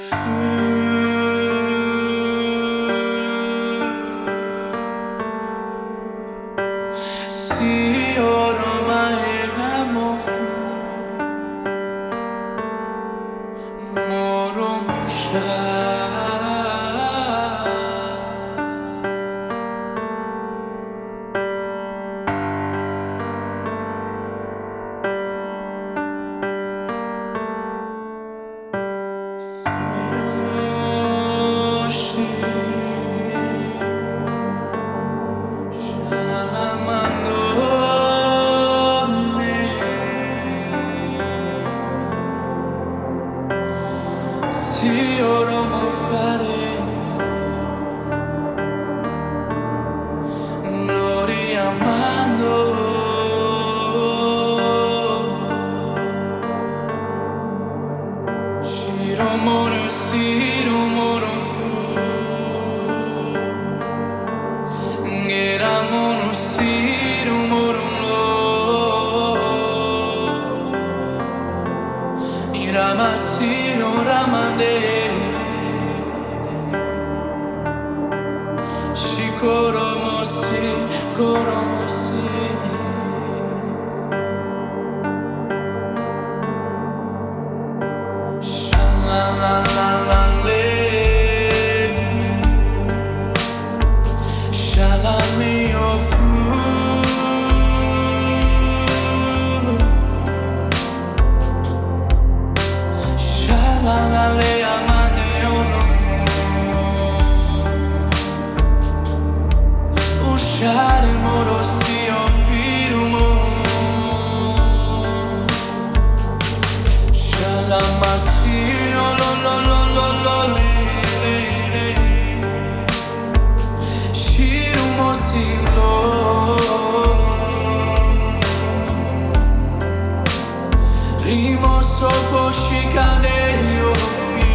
See all of my emotions, more sì, ora mo fare gloria amando. Shiro moro, siro moro fu. Ngera mono, siro moro lo. Irama, siro ramande. Shikoromosi, koromosi. Shalalalale, shalamio fu. Shalalale amane ono. Ushare moro si ofirumo. Shalamasiro lo lo lo lo lo le le le. Shirumo silo. Rimo soko shikane yo fi.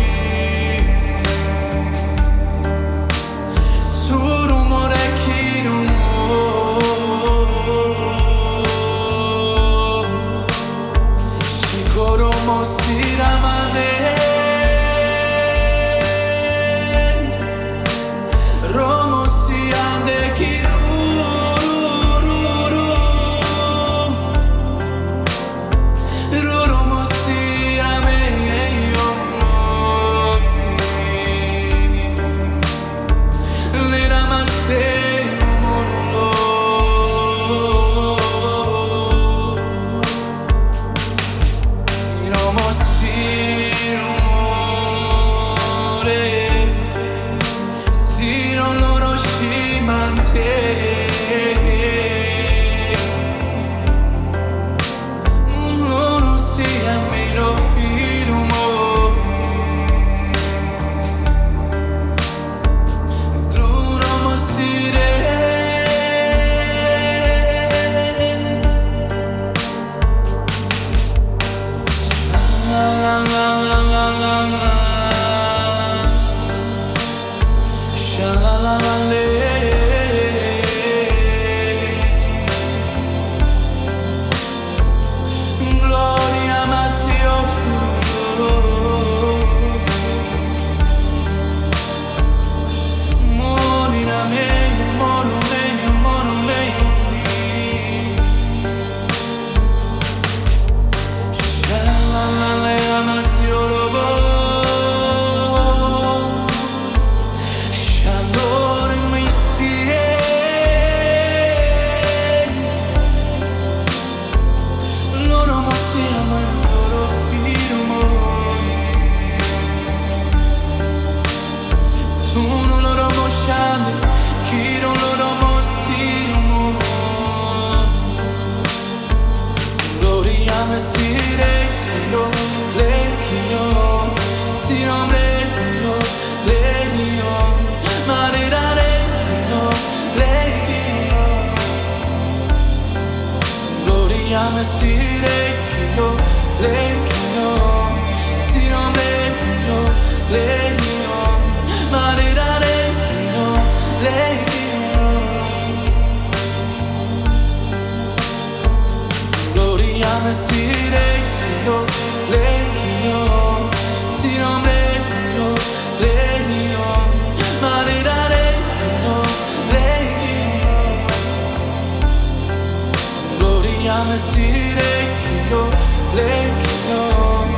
Surumore kirumo. Shikoromo siramade. Romo siande kiruru. Romo siame yo no fi. Le namaste monulo. Romo sirumore. Siro loro shimante. Loro siame ro firumo. Romo sire. La la la la la la la. Shalalalale. Gloria masio fu. Morina me, moro me, moro me. Shalalale masio robo. Shalore mi sie. Loro mo siamo in loro firumo. Sono loro mo shame, kiro loro mo sirumo. Gloria me sire, kiro le kiro. Siromre kiro le kiro. Marirare kiro le kiro. Gloria me sire, kiro le kiro. Siromre kiro le kiro. Marirare kiro le kiro. Gloria me sire, kiro le kiro. Siromre kiro mesire kilo le kilo